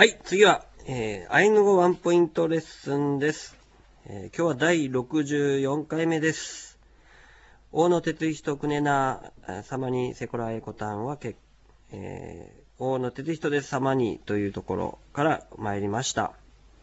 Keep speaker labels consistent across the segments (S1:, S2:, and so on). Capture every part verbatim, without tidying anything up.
S1: はい、次は、えー、アイヌ語ワンポイントレッスンです。えー、今日はだいろくじゅうよんかいめです。大野哲人くねな様にセコラエコタンはけ、えー、大野哲人です様にというところから参りました。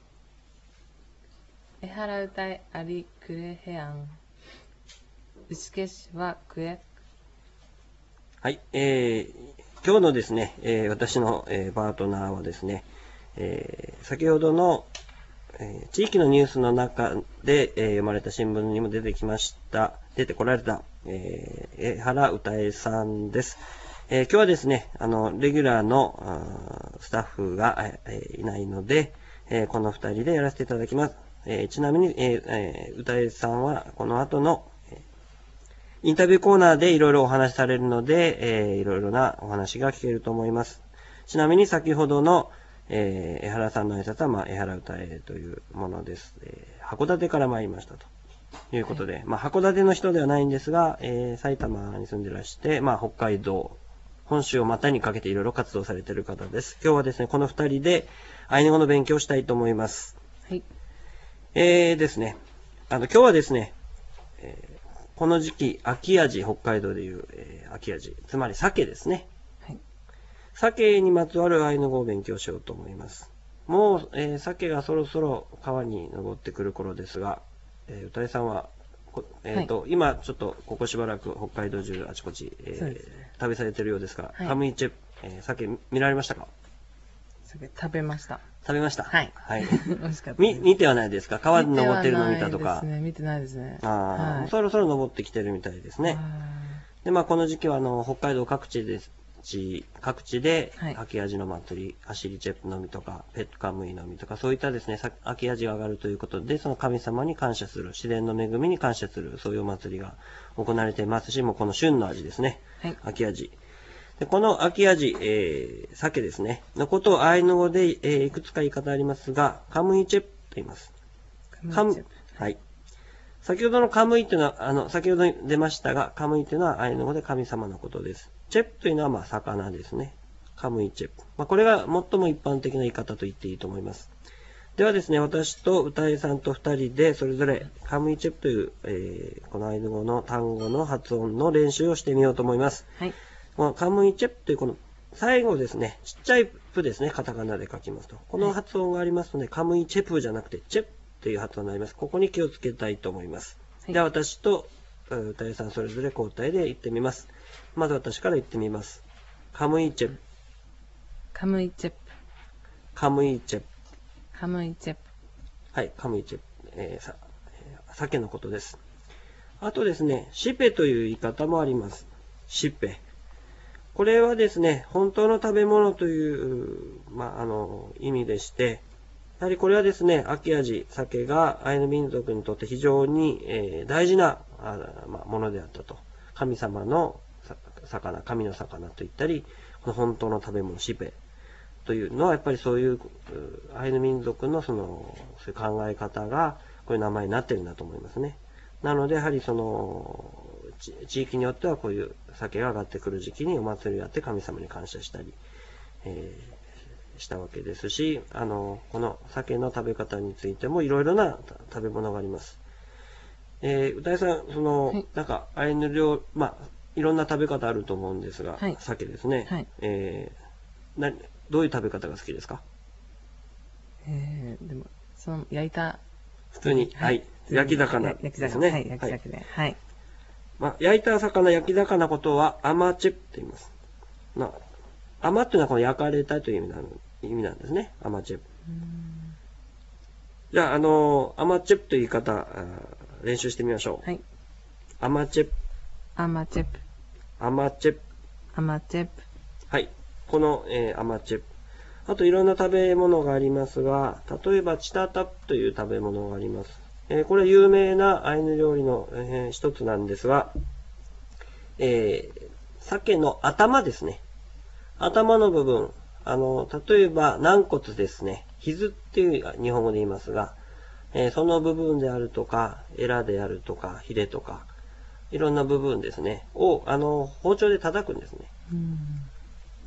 S2: エハラウタイアリクレヘアンウシケシはクエ。
S1: はい、えー、今日のですね、えー、私の、えー、パートナーはですね、えー、先ほどの、えー、地域のニュースの中で、えー、読まれた新聞にも出てきました、出てこられた、えー、江原歌江さんです。えー、今日はですね、あの、レギュラーのスタッフが、えー、いないので、えー、この二人でやらせていただきます。えー、ちなみに、えーえー、歌江さんはこの後の、インタビューコーナーでいろいろお話しされるので、えー、いろいろなお話が聞けると思います。ちなみに先ほどの、えー、江原さんの挨拶は、まあ、江原歌えというものです。えー、函館から参りましたということで、はい、まあ、函館の人ではないんですが、えー、埼玉に住んでらして、まあ、北海道、本州を股にかけていろいろ活動されている方です。今日はですね、この二人でアイヌ語の勉強をしたいと思います。
S2: はい。
S1: えーですね、あの、今日はですね、えーこの時期、秋味、北海道でいう、えー、秋味、つまり鮭ですね。
S2: はい。
S1: 鮭にまつわるアイヌ語を勉強しようと思います。もう、えー、鮭がそろそろ川に登ってくる頃ですが、えー、歌いさんは、えーとはい、今ちょっとここしばらく北海道中あちこち、えーね、旅されているようですが、はい、カムイチェ、えー、鮭見られましたか？
S2: 鮭食べました。
S1: 食べました。
S2: はい。
S1: はい。
S2: 美味しかった。
S1: み、見てはないですか？川に登ってるの見たとか。
S2: 見てないですね。
S1: ああ、はい、そろそろ登ってきてるみたいですね。で、まあこの時期はあの、北海道各地で、各地で、秋味の祭り、アシリチェプのみとか、ペットカムイのみとか、そういったですね、秋味が上がるということで、その神様に感謝する、自然の恵みに感謝する、そういうお祭りが行われていますし、もうこの旬の味ですね。はい、秋味。でこの秋味、えー、鮭ですね、のことをアイヌ語で、えー、いくつか言い方ありますが、カムイチェプと言います。
S2: カムイチェプ。
S1: はい。先ほどのカムイというのは、あの、先ほど出ましたが、カムイというのはアイヌ語で神様のことです。チェプというのは、まあ、魚ですね。カムイチェプ。まあ、これが最も一般的な言い方と言っていいと思います。ではですね、私と歌いさんと二人で、それぞれカムイチェプという、えー、このアイヌ語の単語の発音の練習をしてみようと思います。はい。このカムイチェプというこの最後ですね、ちっちゃいプですね、カタカナで書きますと。この発音がありますので、カムイチェプじゃなくて、チェプという発音になります。ここに気をつけたいと思います。はい、では私と歌いさんそれぞれ交代で言ってみます。まず私から言ってみます。カムイチェプ。
S2: カムイチェプ。
S1: カムイチェプ。
S2: カムイチェプ。
S1: はい、カムイチェプ。えー、さ、鮭のことです。あとですね、シペという言い方もあります。シペ。これはですね、本当の食べ物という、まあ、あの、意味でして、やはりこれはですね、秋味、鮭がアイヌ民族にとって非常に、えー、大事なあ、まあ、ものであったと。神様の魚、神の魚と言ったり、この本当の食べ物、シペというのは、やっぱりそういうアイヌ民族のその、そういう考え方が、こういう名前になってるんだと思いますね。なので、やはりその、地域によってはこういう鮭が上がってくる時期にお祭りをやって神様に感謝したり、えー、したわけですし、あの、この鮭の食べ方についてもいろいろな食べ物があります。えー、歌いさん、その、はい、なんか、アイヌ料、まあ、いろんな食べ方あると思うんですが、はい、鮭ですね。はい、えー、な、どういう食べ方が好きですか？
S2: えー、でも、その、焼いた、
S1: 普通に、はい、焼き魚ですね。
S2: はい、焼き魚。はい。
S1: まあ、焼いた魚、焼き魚のことは、アマチェプと言います。まあ、アマっていうのはこの焼かれたという意味なの意味なんですね。アマチェプ。じゃあ、あのー、アマチェプという言い方、練習してみましょう。はい。アマチェプ。
S2: アマチェプ。
S1: アマチェプ。
S2: アマチェプ。
S1: はい。この、えー、アマチェプ。あといろんな食べ物がありますが、例えばチタタプという食べ物があります。えー、これ有名なアイヌ料理の、えー、一つなんですが、えー、鮭の頭ですね。頭の部分。あの、例えば軟骨ですね。ひずっていう日本語で言いますが、えー、その部分であるとか、エラであるとか、ヒレとか、いろんな部分ですね。を、あの、包丁で叩くんですね。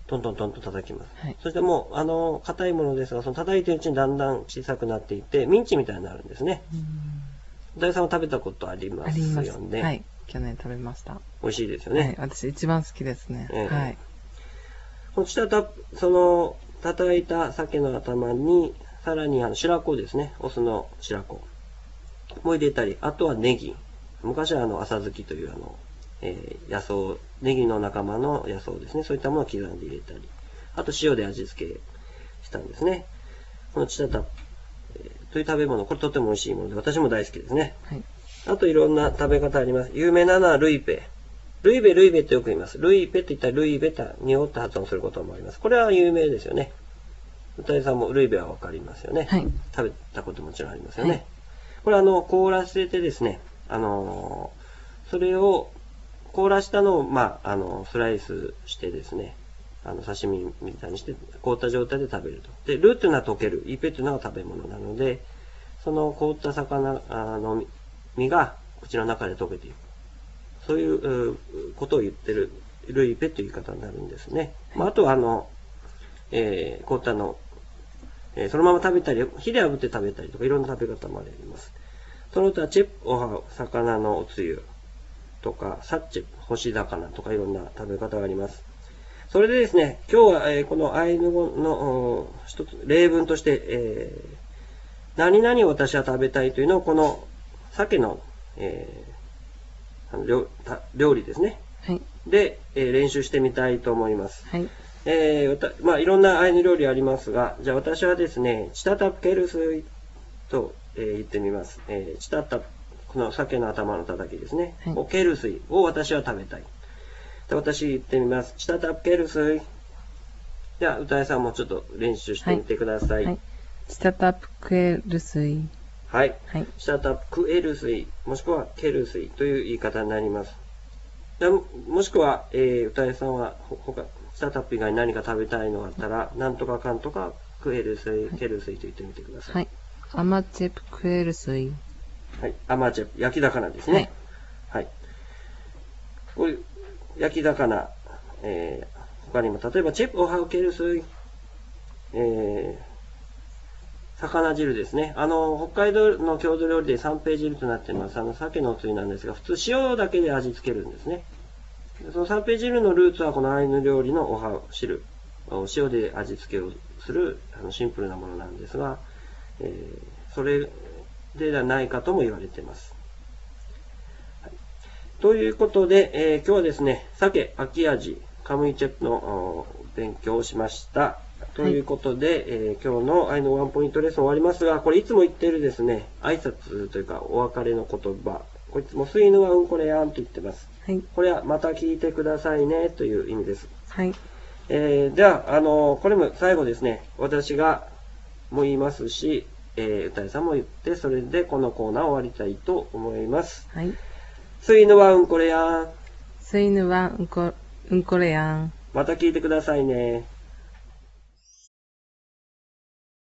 S1: トントントンと叩きます。
S2: はい。
S1: そしてもう、あの、硬いものですが、その叩いてるうちにだんだん小さくなっていって、ミンチみたいになるんですね。大さんは食べたことありま
S2: あ
S1: す
S2: ります。
S1: よね。
S2: はい。去年食べました。
S1: 美味しいですよね。
S2: はい。私一番好きですね。
S1: ええ
S2: はい。
S1: そしたら、その、叩いた鮭の頭に、さらにあの白子ですね。お酢の白子も入れたり、あとはネギ。昔はあの、浅漬きというあの、えー野草、ネギの仲間の野草ですね。そういったものを刻んで入れたり、あと塩で味付けしたんですね。このチタタ、えーという食べ物、これとても美味しいもので、私も大好きですね。
S2: はい。
S1: あといろんな食べ方あります。有名なのはルイペ。ルイベ、ルイベってよく言います。ルイペって言ったらルイベタ、濁って発音することもあります。これは有名ですよね。歌いさんもルイベはわかりますよね。
S2: はい。
S1: 食べたこともちろんありますよね。
S2: はい
S1: これあの、凍らせてですね、あのーそれを、凍らしたのを、まあ、あの、スライスしてですね、あの、刺身みたいにして、凍った状態で食べると。で、ルーっていうのは溶ける。イペっていうのは食べ物なので、その凍った魚あの身が口の中で溶けていく。そういうことを言ってる、ルイペという言い方になるんですね。まあ、あとはあの、えー、凍ったの、えー、そのまま食べたり、火で炙って食べたりとか、いろんな食べ方もあります。その他、チェップ、おは、魚のおつゆとか、サッチェ、干し魚とかいろんな食べ方があります。それでですね、今日は、えー、このアイヌ語の一つ、例文として、えー、何々を私は食べたいというのを、この鮭の、えー、あの 料, 料理ですね。
S2: はい。
S1: で、えー練習してみたいと思います。
S2: はい。
S1: えーわたまあ、いろんなアイヌ料理ありますが、じゃあ私はですね、チタタプケルスイと、えー言ってみます。えーチタタプ、この鮭の頭のたたきですね。
S2: はい
S1: をケルスイを私は食べたい。で私言ってみます。チタタプケルスイ。じゃあ、歌いさんもちょっと練習してみてください。
S2: はい。チタタプクエルスイ。
S1: はい。
S2: はい。
S1: チタタプクエルスイ、もしくはケルスイという言い方になります。でもしくは、えー、歌いさんはほ他、チタタップ以外に何か食べたいのがあったら、なんとかかんとかクエルスイ、ケルスイと言ってみてください。
S2: はい。アマチェプクエルスイ。
S1: はい。アマチェプ、焼き魚ですね。はい。こういう焼き魚、えー、他にも、例えばチェプオハウケルスイ、えー、魚汁ですね。あの、北海道の郷土料理で三平汁となっています。あの、鮭のおつゆなんですが、普通塩だけで味付けるんですね。その三平汁のルーツはこのアイヌ料理のおは汁、塩で味付けをするあのシンプルなものなんですが、えー、それではないかとも言われています。はい、ということで、えー、今日はですね、鮭、秋味、カムイチェプの勉強をしました。ということで、はい、えー、今日のアイヌワンポイントレッスン終わりますが、これいつも言っているですね、挨拶というかお別れの言葉、こいつもスイヌはうんこれやんと言ってます。
S2: はい。
S1: これはまた聞いてくださいねという意味です。
S2: はい。
S1: えー、じゃあ、あのー、これも最後ですね、私がも言いますし、えー、歌いさんも言って、それでこのコーナーを終わりたいと思います。
S2: はい。
S1: スイヌはうんこれやん。
S2: スイヌはうんこ、うんこれやん。
S1: また聞いてくださいね。